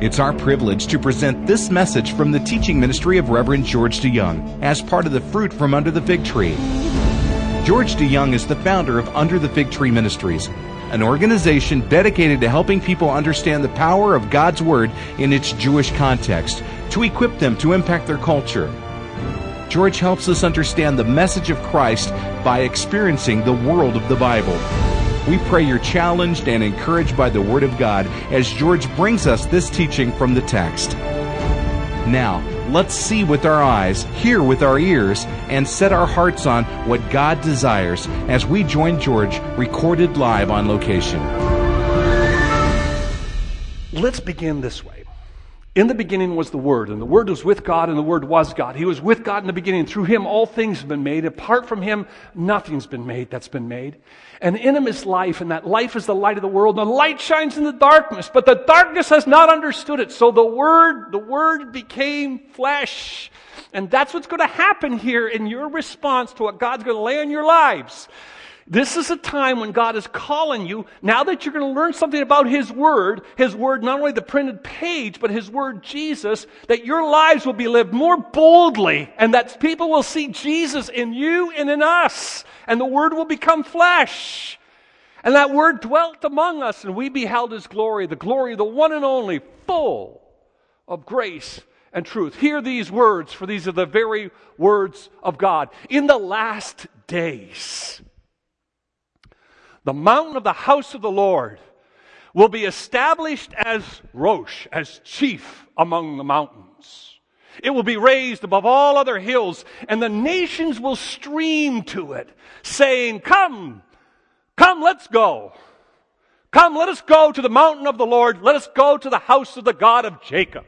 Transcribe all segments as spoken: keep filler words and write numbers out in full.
It's our privilege to present this message from the teaching ministry of Reverend George DeYoung as part of the Fruit from Under the Fig Tree. George DeYoung is the founder of Under the Fig Tree Ministries, an organization dedicated to helping people understand the power of God's Word in its Jewish context to equip them to impact their culture. George helps us understand the message of Christ by experiencing the world of the Bible. We pray you're challenged and encouraged by the Word of God as George brings us this teaching from the text. Now, let's see with our eyes, hear with our ears, and set our hearts on what God desires as we join George, recorded live on location. Let's begin this way. In the beginning was the Word, and the Word was with God, and the Word was God. He was with God in the beginning. Through Him, all things have been made. Apart from Him, nothing's been made that's been made. And in Him is life, and that life is the light of the world. And the light shines in the darkness, but the darkness has not understood it. So the Word, the Word became flesh. And that's what's going to happen here in your response to what God's going to lay on your lives. This is a time when God is calling you, now that you're going to learn something about His Word, His Word, not only the printed page, but His Word, Jesus, that your lives will be lived more boldly, and that people will see Jesus in you and in us, and the Word will become flesh. And that Word dwelt among us, and we beheld His glory, the glory of the one and only, full of grace and truth. Hear these words, for these are the very words of God. In the last days, the mountain of the house of the Lord will be established as Rosh, as chief among the mountains. It will be raised above all other hills, and the nations will stream to it, saying, Come, come, let's go. Come, let us go to the mountain of the Lord. Let us go to the house of the God of Jacob.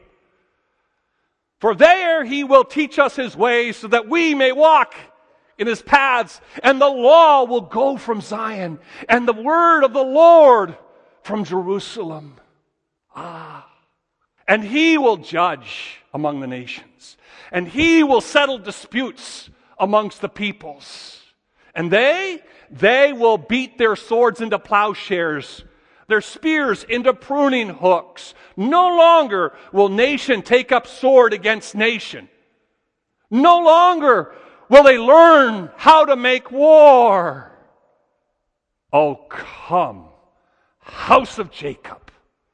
For there He will teach us His ways, so that we may walk in His paths, and the law will go from Zion, and the word of the Lord from Jerusalem. Ah, and He will judge among the nations, and He will settle disputes amongst the peoples. And they, they will beat their swords into plowshares, their spears into pruning hooks. No longer will nation take up sword against nation. No longer will they learn how to make war. Oh, come, house of Jacob,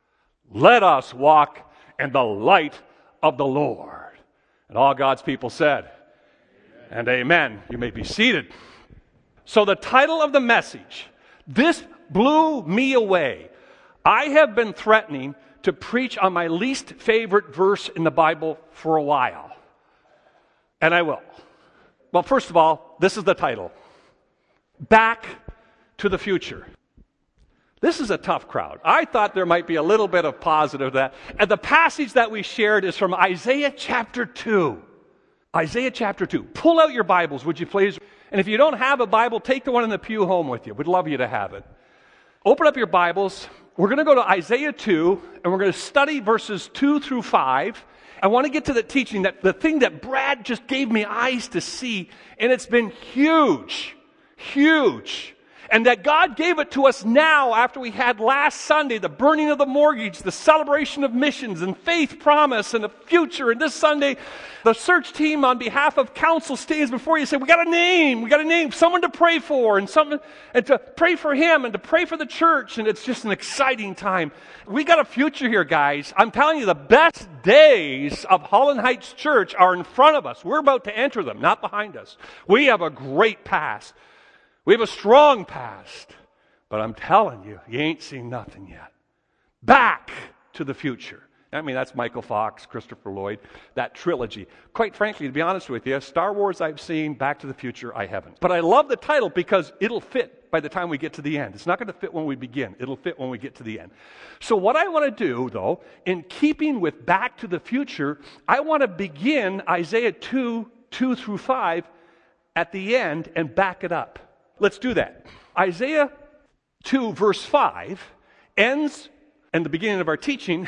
let us walk in the light of the Lord. And all God's people said, amen. And amen. You may be seated. So the title of the message, this blew me away. I have been threatening to preach on my least favorite verse in the Bible for a while. And I will. Well, first of all, this is the title. Back to the Future. This is a tough crowd. I thought there might be a little bit of positive that. And the passage that we shared is from Isaiah chapter two. Isaiah chapter two. Pull out your Bibles, would you please? And if you don't have a Bible, take the one in the pew home with you. We'd love you to have it. Open up your Bibles. We're going to go to Isaiah two, and we're going to study verses two through five. I want to get to the teaching, that the thing that Brad just gave me eyes to see, and it's been huge, huge. And that God gave it to us now after we had last Sunday, the burning of the mortgage, the celebration of missions, and faith promise, and the future. And this Sunday, the search team on behalf of council stands before you and say, we got a name, we got a name, someone to pray for, and someone, and to pray for him, and to pray for the church. And it's just an exciting time. We got a future here, guys. I'm telling you, the best days of Holland Heights Church are in front of us. We're about to enter them, not behind us. We have a great past. We have a strong past, but I'm telling you, you ain't seen nothing yet. Back to the Future. I mean, that's Michael Fox, Christopher Lloyd, that trilogy. Quite frankly, to be honest with you, Star Wars I've seen, Back to the Future I haven't. But I love the title because it'll fit by the time we get to the end. It's not going to fit when we begin. It'll fit when we get to the end. So what I want to do, though, in keeping with Back to the Future, I want to begin Isaiah two, two through five at the end and back it up. Let's do that. Isaiah two, verse five ends, and the beginning of our teaching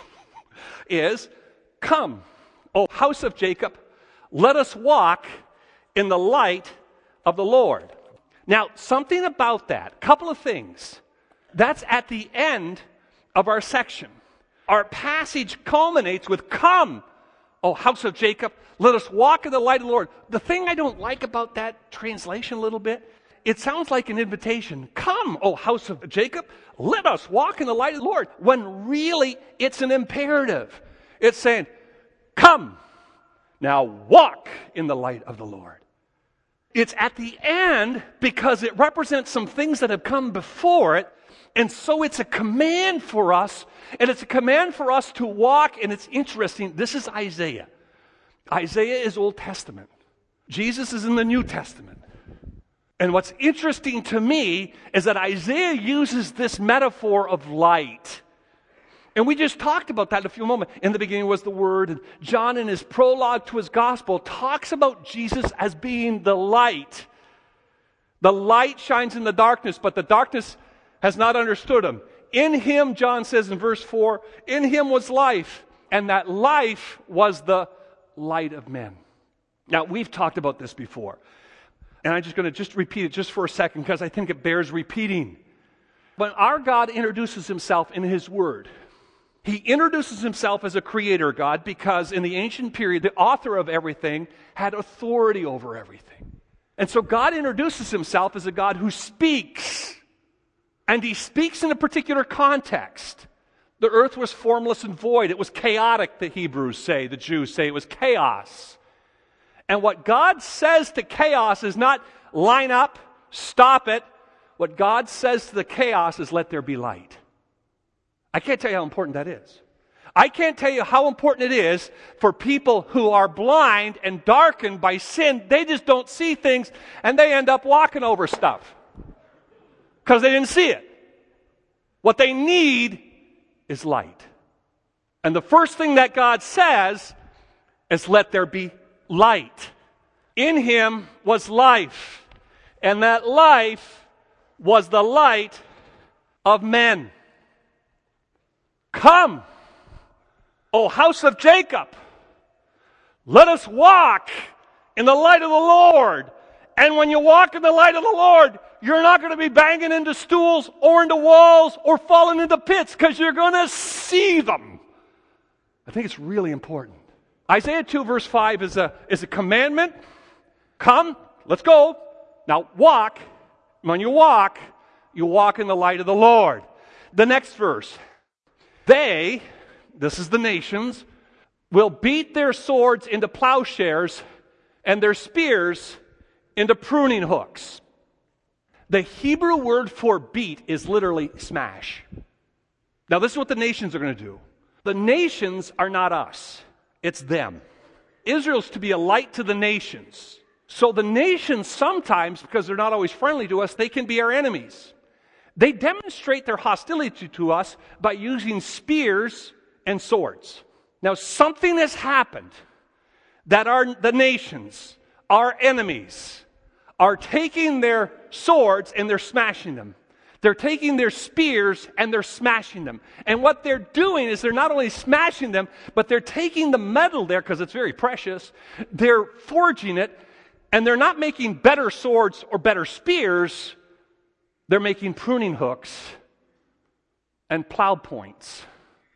is, Come, O house of Jacob, let us walk in the light of the Lord. Now, something about that, a couple of things. That's at the end of our section. Our passage culminates with, come, O house of Jacob, let us walk in the light of the Lord. The thing I don't like about that translation a little bit, it sounds like an invitation. Come, O house of Jacob, let us walk in the light of the Lord. When really it's an imperative. It's saying, come, now walk in the light of the Lord. It's at the end because it represents some things that have come before it. And so it's a command for us, and it's a command for us to walk, and it's interesting. This is Isaiah. Isaiah is Old Testament. Jesus is in the New Testament. And what's interesting to me is that Isaiah uses this metaphor of light. And we just talked about that in a few moments. In the beginning was the Word, and John in his prologue to his gospel talks about Jesus as being the light. The light shines in the darkness, but the darkness has not understood him. In him, John says in verse four, in him was life, and that life was the light of men. Now, we've talked about this before, and I'm just going to just repeat it just for a second because I think it bears repeating. When our God introduces himself in his word, he introduces himself as a creator God because in the ancient period, the author of everything had authority over everything. And so God introduces himself as a God who speaks. And he speaks in a particular context. The earth was formless and void. It was chaotic, the Hebrews say, the Jews say. It was chaos. And what God says to chaos is not line up, stop it. What God says to the chaos is let there be light. I can't tell you how important that is. I can't tell you how important it is for people who are blind and darkened by sin. They just don't see things and they end up walking over stuff. Because they didn't see it. What they need is light. And the first thing that God says is let there be light. In him was life. And that life was the light of men. Come, O house of Jacob, let us walk in the light of the Lord. And when you walk in the light of the Lord, you're not going to be banging into stools or into walls or falling into pits because you're going to see them. I think it's really important. Isaiah two verse five is a, is a commandment. Come, let's go. Now walk. When you walk, you walk in the light of the Lord. The next verse. They, this is the nations, will beat their swords into plowshares and their spears into pruning hooks. The Hebrew word for beat is literally smash. Now this is what the nations are going to do. The nations are not us. It's them. Israel's to be a light to the nations. So the nations sometimes, because they're not always friendly to us, they can be our enemies. They demonstrate their hostility to us by using spears and swords. Now something has happened that our, the nations, our enemies, are taking their swords and they're smashing them. They're taking their spears and they're smashing them. And what they're doing is they're not only smashing them, but they're taking the metal there, because it's very precious, they're forging it, and they're not making better swords or better spears, they're making pruning hooks and plow points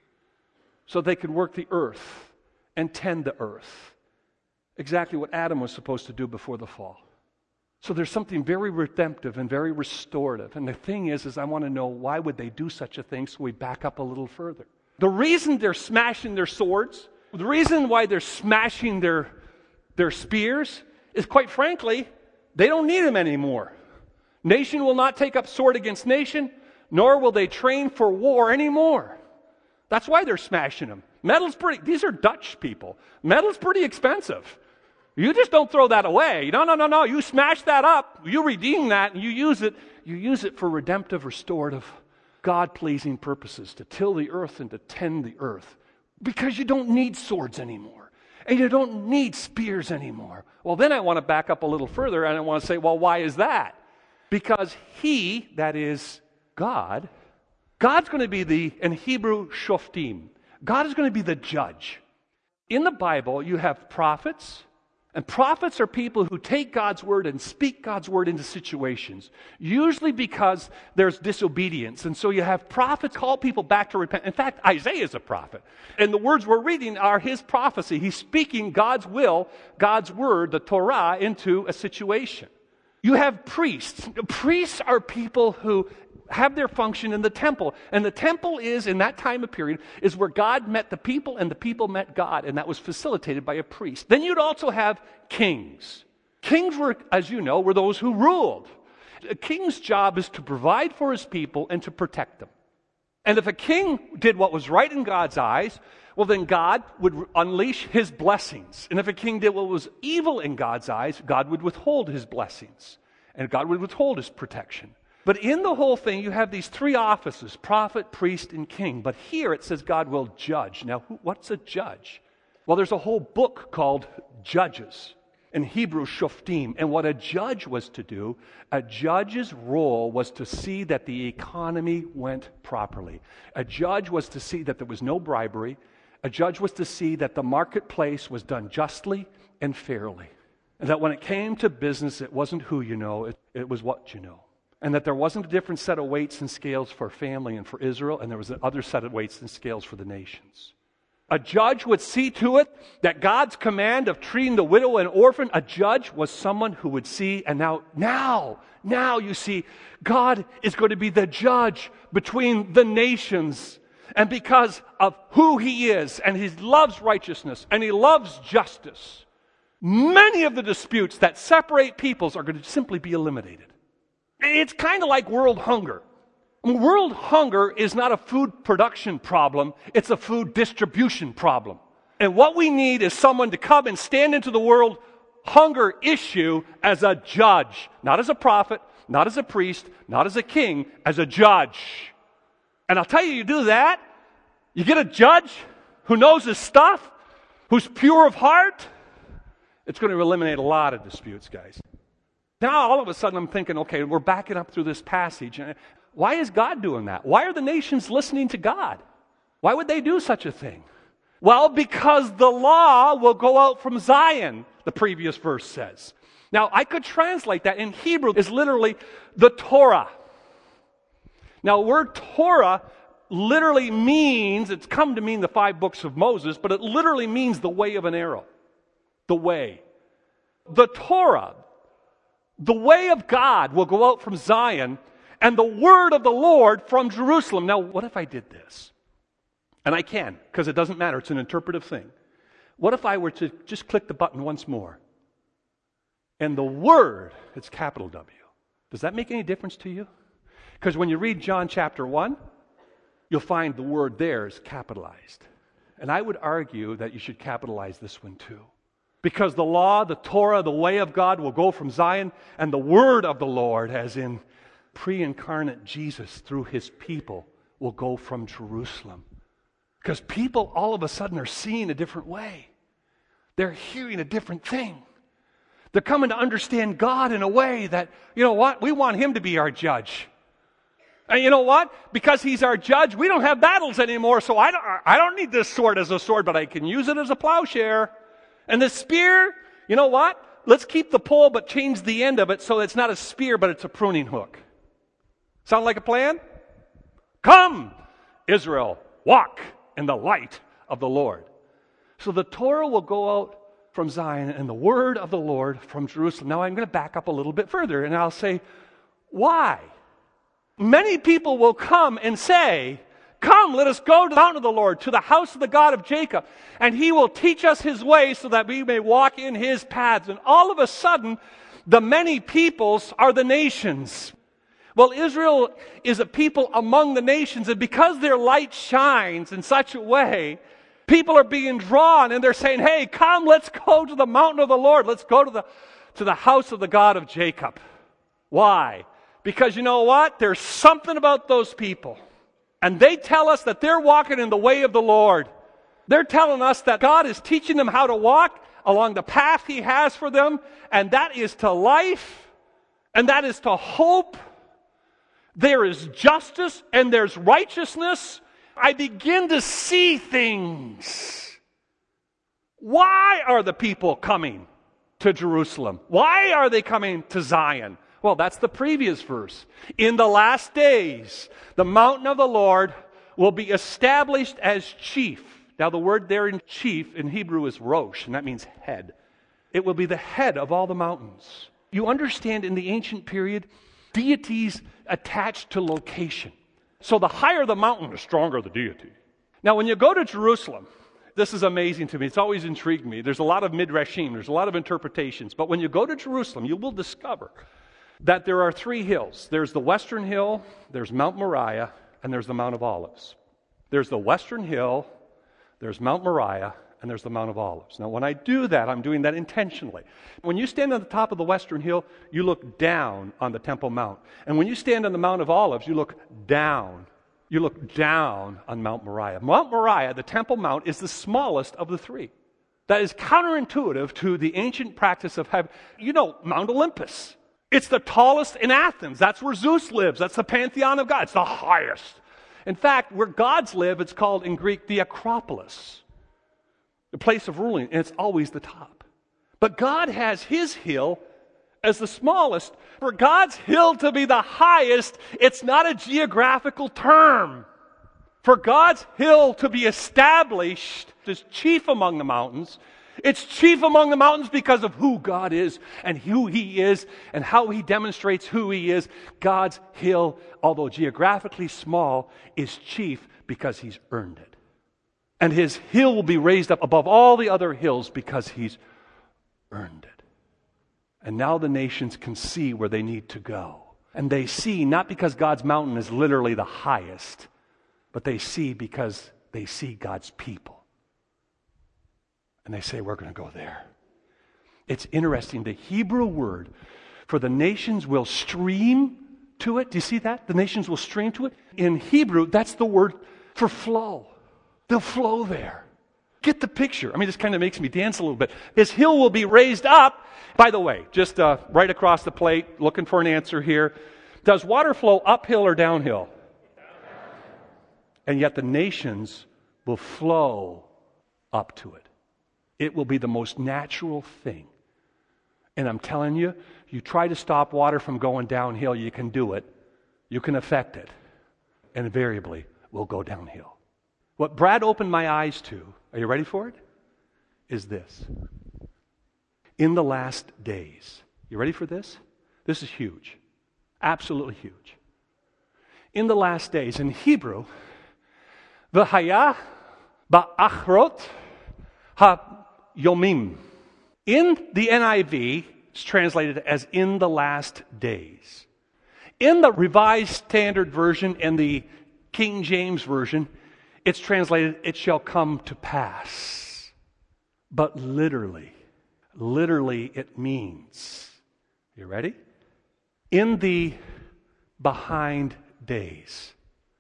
so they can work the earth and tend the earth. Exactly what Adam was supposed to do before the fall. So there's something very redemptive and very restorative. And the thing is, is I want to know, why would they do such a thing? So we back up a little further. The reason they're smashing their swords, the reason why they're smashing their, their spears is, quite frankly, they don't need them anymore. Nation will not take up sword against nation, nor will they train for war anymore. That's why they're smashing them. Metal's pretty, these are Dutch people. Metal's pretty expensive. You just don't throw that away. No, no, no, no. You smash that up. You redeem that and you use it. You use it for redemptive, restorative, God-pleasing purposes, to till the earth and to tend the earth. Because you don't need swords anymore. And you don't need spears anymore. Well, then I want to back up a little further and I want to say, well, why is that? Because he, that is God, God's going to be the, in Hebrew, shoftim. God is going to be the judge. In the Bible, you have prophets, And prophets are people who take God's word and speak God's word into situations, usually because there's disobedience. And so you have prophets call people back to repent. In fact, Isaiah is a prophet. And the words we're reading are his prophecy. He's speaking God's will, God's word, the Torah, into a situation. You have priests. Priests are people who have their function in the temple. And the temple is, in that time of period, is where God met the people and the people met God. And that was facilitated by a priest. Then you'd also have kings. Kings were, as you know, were those who ruled. A king's job is to provide for his people and to protect them. And if a king did what was right in God's eyes, well, then God would unleash his blessings. And if a king did what was evil in God's eyes, God would withhold his blessings. And God would withhold his protection. But in the whole thing, you have these three offices, prophet, priest, and king. But here it says God will judge. Now, who, what's a judge? Well, there's a whole book called Judges. In Hebrew, Shoftim. And what a judge was to do, a judge's role was to see that the economy went properly. A judge was to see that there was no bribery. A judge was to see that the marketplace was done justly and fairly. And that when it came to business, it wasn't who you know, it, it was what you know. And that there wasn't a different set of weights and scales for family and for Israel, and there was another set of weights and scales for the nations. A judge would see to it that God's command of treating the widow and orphan, a judge was someone who would see, and now, now, now you see, God is going to be the judge between the nations. And because of who he is, and he loves righteousness, and he loves justice, many of the disputes that separate peoples are going to simply be eliminated. It's kind of like world hunger. I mean, world hunger is not a food production problem, it's a food distribution problem. And what we need is someone to come and stand into the world hunger issue as a judge. Not as a prophet, not as a priest, not as a king, as a judge. And I'll tell you, you do that, you get a judge who knows his stuff, who's pure of heart, it's going to eliminate a lot of disputes, guys. Now, all of a sudden, I'm thinking, okay, we're backing up through this passage. Why is God doing that? Why are the nations listening to God? Why would they do such a thing? Well, because the law will go out from Zion, the previous verse says. Now, I could translate that. In Hebrew, is literally the Torah. Now, the word Torah literally means, it's come to mean the five books of Moses, but it literally means the way of an arrow. The way. The Torah, the way of God will go out from Zion, and the word of the Lord from Jerusalem. Now, what if I did this? And I can, because it doesn't matter. It's an interpretive thing. What if I were to just click the button once more? And the word, it's capital W. Does that make any difference to you? Because when you read John chapter one, you'll find the word there is capitalized. And I would argue that you should capitalize this one too. Because the law, the Torah, the way of God will go from Zion, and the word of the Lord, as in pre-incarnate Jesus through his people, will go from Jerusalem. Because people all of a sudden are seeing a different way. They're hearing a different thing. They're coming to understand God in a way that, you know what, we want him to be our judge. And you know what? Because he's our judge, we don't have battles anymore, so I don't, I don't need this sword as a sword, but I can use it as a plowshare. And the spear, you know what? Let's keep the pole but change the end of it so it's not a spear but it's a pruning hook. Sound like a plan? Come, Israel, walk in the light of the Lord. So the Torah will go out from Zion and the word of the Lord from Jerusalem. Now I'm going to back up a little bit further and I'll say, why? Many people will come and say, come, let us go to the mountain of the Lord, to the house of the God of Jacob, and he will teach us his ways so that we may walk in his paths. And all of a sudden, the many peoples are the nations. Well, Israel is a people among the nations, and because their light shines in such a way, people are being drawn, and they're saying, hey, come, let's go to the mountain of the Lord. Let's go to the, to the house of the God of Jacob. Why? Because you know what? There's something about those people. And they tell us that they're walking in the way of the Lord. They're telling us that God is teaching them how to walk along the path he has for them, and that is to life, and that is to hope. There is justice, and there's righteousness. I begin to see things. Why are the people coming? to Jerusalem. Why are they coming to Zion? Well, that's the previous verse. In the last days, the mountain of the Lord will be established as chief. Now, the word there in chief in Hebrew is rosh, and that means head. It will be the head of all the mountains. You understand, in the ancient period, deities attached to location. So the higher the mountain, the stronger the deity. Now, when you go to Jerusalem, this is amazing to me. It's always intrigued me. There's a lot of midrashim. There's a lot of interpretations. But when you go to Jerusalem, you will discover that there are three hills. There's the Western Hill, there's Mount Moriah, and there's the Mount of Olives. There's the Western Hill, there's Mount Moriah, and there's the Mount of Olives. Now, when I do that, I'm doing that intentionally. When you stand on the top of the Western Hill, you look down on the Temple Mount. And when you stand on the Mount of Olives, you look down. You look down on Mount Moriah. Mount Moriah, the Temple Mount, is the smallest of the three. That is counterintuitive to the ancient practice of heaven. You know, Mount Olympus. It's the tallest in Athens. That's where Zeus lives. That's the pantheon of God. It's the highest. In fact, where gods live, it's called in Greek the Acropolis, the place of ruling, and it's always the top. But God has his hill as the smallest. For God's hill to be the highest, it's not a geographical term. For God's hill to be established as chief among the mountains, it's chief among the mountains because of who God is and who he is and how he demonstrates who he is. God's hill, although geographically small, is chief because he's earned it. And his hill will be raised up above all the other hills because he's earned it. And now the nations can see where they need to go. And they see not because God's mountain is literally the highest, but they see because they see God's people. And they say, we're going to go there. It's interesting. The Hebrew word for the nations will stream to it. Do you see that? The nations will stream to it. In Hebrew, that's the word for flow. They'll flow there. Get the picture. I mean, this kind of makes me dance a little bit. His hill will be raised up. By the way, just uh, right across the plate, looking for an answer here. Does water flow uphill or downhill? And yet the nations will flow up to it. It will be the most natural thing. And I'm telling you, you try to stop water from going downhill, you can do it. You can affect it. And invariably, will go downhill. What Brad opened my eyes to, are you ready for it? Is this. In the last days. You ready for this? This is huge. Absolutely huge. In the last days, in Hebrew, v'haya ba'achrot ha-yomim. In the N I V, it's translated as in the last days. In the Revised Standard Version and the King James Version, it's translated, it shall come to pass. But literally, literally it means, you ready? In the behind days.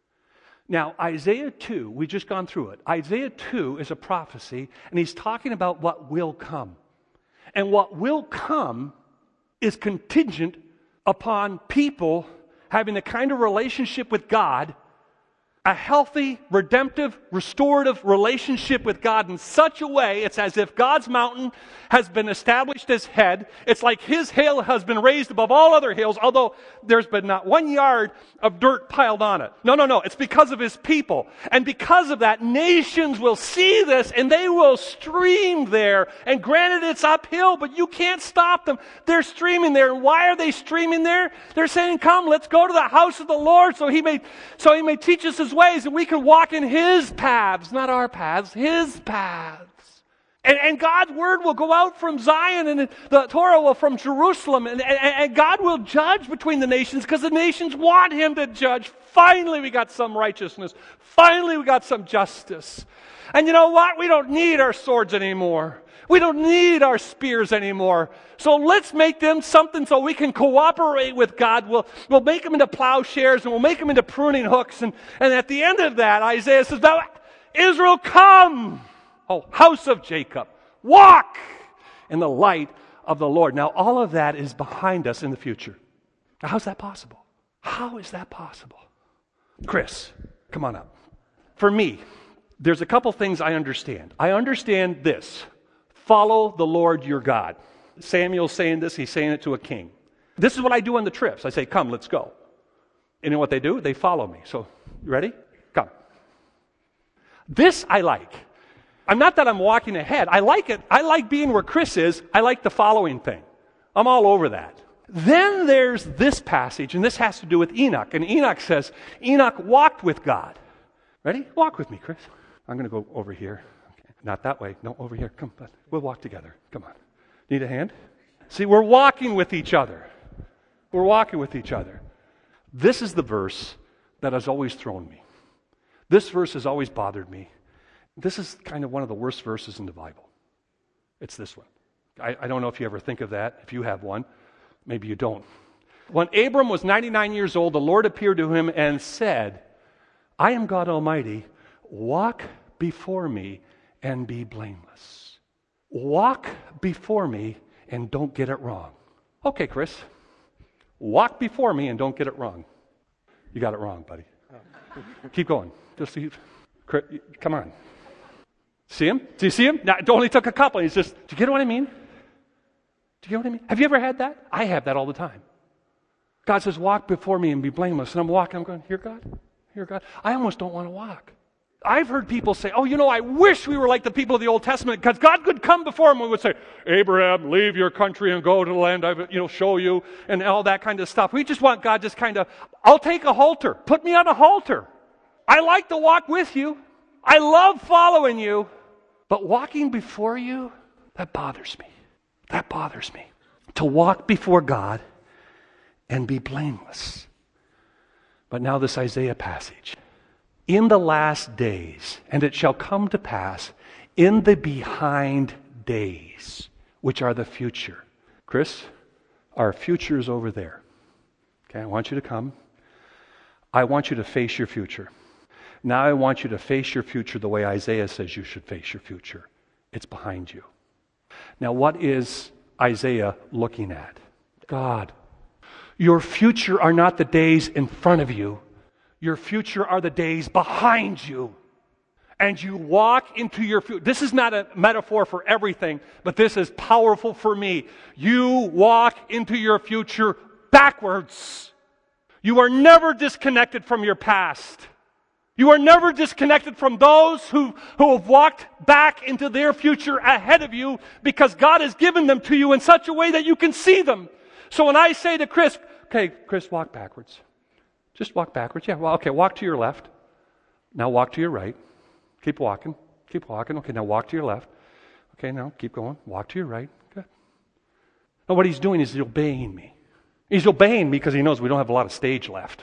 Now, Isaiah two, we've just gone through it. Isaiah two is a prophecy, and he's talking about what will come. And what will come is contingent upon people having the kind of relationship with God, a healthy, redemptive, restorative relationship with God in such a way, it's as if God's mountain has been established as head. It's like his hill has been raised above all other hills, although there's been not one yard of dirt piled on it. No, no, no. It's because of his people. And because of that, nations will see this and they will stream there. And granted, it's uphill, but you can't stop them. They're streaming there. And why are they streaming there? They're saying, come, let's go to the house of the Lord so he may, so he may teach us his ways and we can walk in his paths, not our paths, his paths. And, and God's word will go out from Zion and the Torah will from Jerusalem. And, and, and God will judge between the nations because the nations want him to judge. Finally, we got some righteousness. Finally, we got some justice. And you know what? We don't need our swords anymore. We don't need our spears anymore. So let's make them something so we can cooperate with God. We'll, we'll make them into plowshares and we'll make them into pruning hooks. And, and at the end of that, Isaiah says, now, Israel, come. Oh, house of Jacob, walk in the light of the Lord. Now, all of that is behind us in the future. Now, how's that possible? How is that possible? Chris, come on up. For me, there's a couple things I understand. I understand this. Follow the Lord your God. Samuel's saying this, he's saying it to a king. This is what I do on the trips. I say, come, let's go. You know what they do? They follow me. So, you ready? Come. This I like. I'm not that I'm walking ahead. I like it. I like being where Chris is. I like the following thing. I'm all over that. Then there's this passage, and this has to do with Enoch. And Enoch says, Enoch walked with God. Ready? Walk with me, Chris. I'm going to go over here. Okay. Not that way. No, over here. Come on. We'll walk together. Come on. Need a hand? See, we're walking with each other. We're walking with each other. This is the verse that has always thrown me. This verse has always bothered me. This is kind of one of the worst verses in the Bible. It's this one. I, I don't know if you ever think of that. If you have one, maybe you don't. When Abram was ninety-nine years old, the Lord appeared to him and said, I am God Almighty. Walk before me and be blameless. Walk before me and don't get it wrong. Okay, Chris. Walk before me and don't get it wrong. You got it wrong, buddy. Keep going. Just come on. See him? Do you see him? Now, it only took a couple. He's just, do you get what I mean? Do you get what I mean? Have you ever had that? I have that all the time. God says, walk before me and be blameless. And I'm walking, I'm going, here, God? Here, God? I almost don't want to walk. I've heard people say, oh, you know, I wish we were like the people of the Old Testament, because God could come before him and would say, Abraham, leave your country and go to the land I you know show you, and all that kind of stuff. We just want God just kind of, I'll take a halter. Put me on a halter. I like to walk with you. I love following you. But walking before you, that bothers me. That bothers me. To walk before God and be blameless. But now this Isaiah passage. In the last days, and it shall come to pass, in the behind days, which are the future. Chris, our future is over there. Okay, I want you to come. I want you to face your future. Now I want you to face your future the way Isaiah says you should face your future. It's behind you. Now what is Isaiah looking at? God. Your future are not the days in front of you. Your future are the days behind you. And you walk into your future. This is not a metaphor for everything, but this is powerful for me. You walk into your future backwards. You are never disconnected from your past. You are never disconnected from those who, who have walked back into their future ahead of you, because God has given them to you in such a way that you can see them. So when I say to Chris, okay, Chris, walk backwards. Just walk backwards. Yeah, well, okay, walk to your left. Now walk to your right. Keep walking. Keep walking. Okay, now walk to your left. Okay, now keep going. Walk to your right. Good. Now what he's doing is he's obeying me. He's obeying me because he knows we don't have a lot of stage left.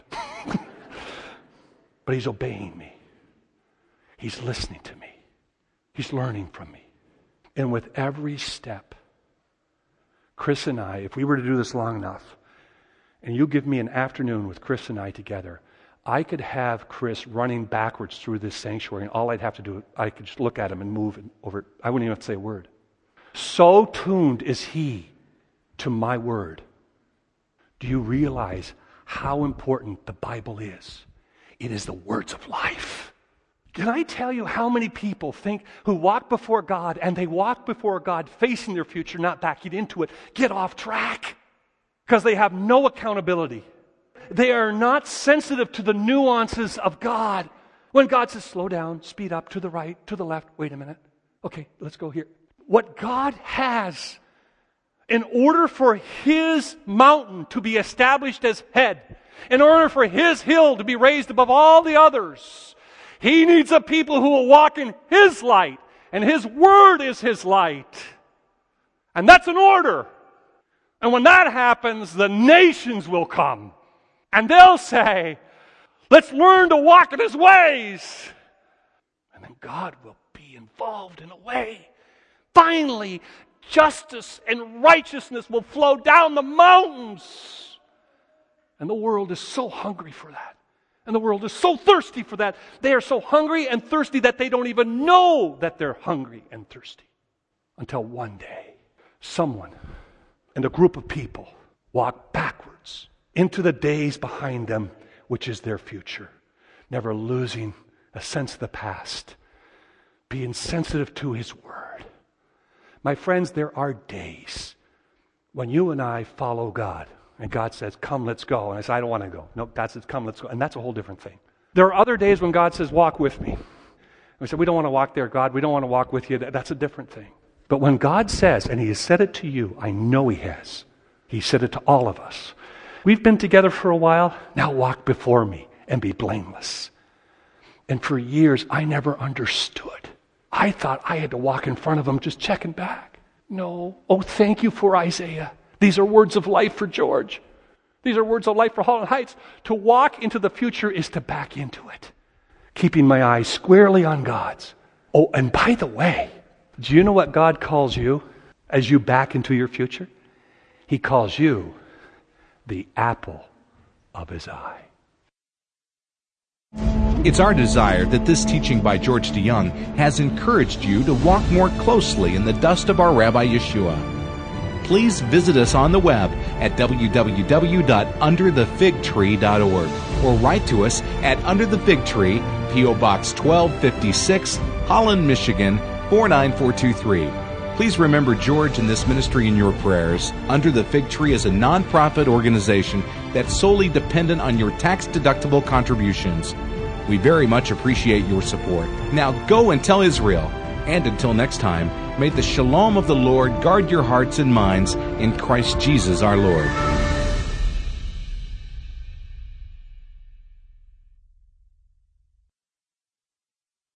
But he's obeying me. He's listening to me. He's learning from me. And with every step, Chris and I, if we were to do this long enough, and you give me an afternoon with Chris and I together, I could have Chris running backwards through this sanctuary, and all I'd have to do, I could just look at him and move over. I wouldn't even have to say a word. So tuned is he to my word. Do you realize how important the Bible is? It is the words of life. Can I tell you how many people think, who walk before God, and they walk before God facing their future, not backing into it, get off track because they have no accountability. They are not sensitive to the nuances of God. When God says, slow down, speed up, to the right, to the left, wait a minute. Okay, let's go here. What God has, in order for His mountain to be established as head, in order for His hill to be raised above all the others, He needs a people who will walk in His light, and His word is His light. And that's an order. And when that happens, the nations will come. And they'll say, let's learn to walk in His ways. And then God will be involved in a way. Finally, justice and righteousness will flow down the mountains. And the world is so hungry for that. And the world is so thirsty for that. They are so hungry and thirsty that they don't even know that they're hungry and thirsty. Until one day, someone and a group of people walk backwards into the days behind them, which is their future. Never losing a sense of the past. Being sensitive to His word. My friends, there are days When you and I follow God, and God says, come, let's go. And I say, I don't want to go. No, God says, come, let's go. And that's a whole different thing. There are other days when God says, walk with me. And we say, we don't want to walk there, God. We don't want to walk with you. That's a different thing. But when God says, and He has said it to you, I know He has. He said it to all of us. We've been together for a while. Now walk before me and be blameless. And for years, I never understood. I thought I had to walk in front of Him just checking back. No. Oh, thank you for Isaiah. These are words of life for George. These are words of life for Holland Heights. To walk into the future is to back into it, keeping my eyes squarely on God's. Oh, and by the way, do you know what God calls you as you back into your future? He calls you the apple of His eye. It's our desire that this teaching by George DeYoung has encouraged you to walk more closely in the dust of our Rabbi Yeshua. Please visit us on the web at w w w dot under the fig tree dot org or write to us at Under the Fig Tree, P O Box twelve fifty-six, Holland, Michigan four nine four two three. Please remember George and this ministry in your prayers. Under the Fig Tree is a non-profit organization that's solely dependent on your tax-deductible contributions. We very much appreciate your support. Now go and tell Israel. And until next time, may the shalom of the Lord guard your hearts and minds in Christ Jesus our Lord.